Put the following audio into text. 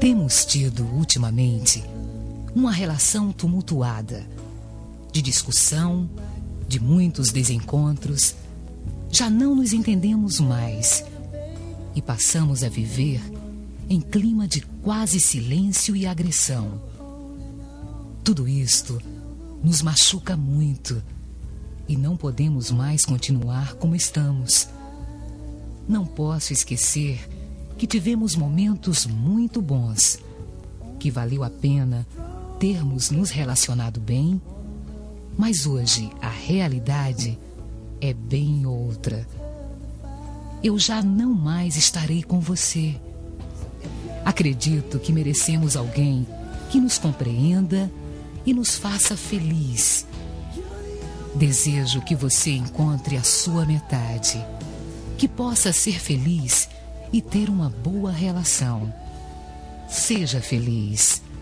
Temos tido, ultimamente, uma relação tumultuada, de discussão, de muitos desencontros. Já não nos entendemos mais e passamos a viver em clima de quase silêncio e agressão. Tudo isto nos machuca muito e não podemos mais continuar como estamos. Não posso esquecer que tivemos momentos muito bons, que valeu a pena termos nos relacionado bem, mas hoje a realidade é bem outra. Eu já não mais estarei com você. Acredito que merecemos alguém que nos compreenda e nos faça feliz. Desejo que você encontre a sua metade, que possa ser feliz e ter uma boa relação. Seja feliz.